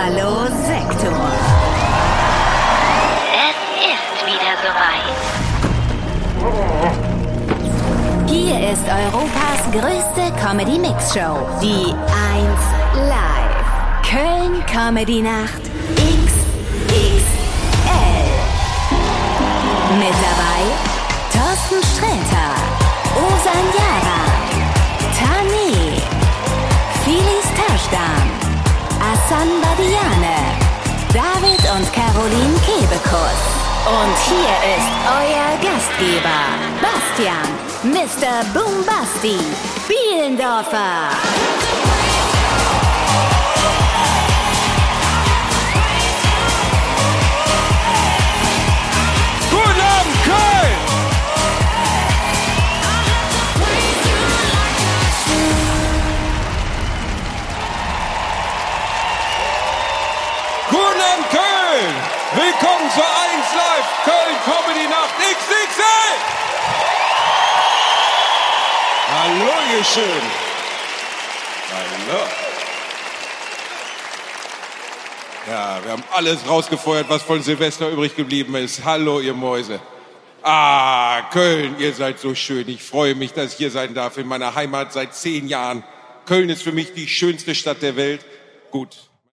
Hallo Sektor. Es ist wieder soweit. Hier ist Europas größte Comedy-Mix-Show. Die 1 Live. Köln Comedy Nacht XXL. Mit dabei Thorsten Sträter, Osan Yara, Tane, Filiz Taschdan, Hassan Badiane, David und Caroline Kebekus. Und hier ist euer Gastgeber, Bastian, Mr. Boombasti, Bielendorfer. Guten Abend, Köln! Guten Abend, Köln! Willkommen zur 1 Live Köln Comedy Nacht XXL! Hallo, ihr schön! Hallo! Ja, wir haben alles rausgefeuert, was von Silvester übrig geblieben ist. Hallo, ihr Mäuse. Ah, Köln, ihr seid so schön. Ich freue mich, dass ich hier sein darf in meiner Heimat seit 10 Jahren. Köln ist für mich die schönste Stadt der Welt. Gut,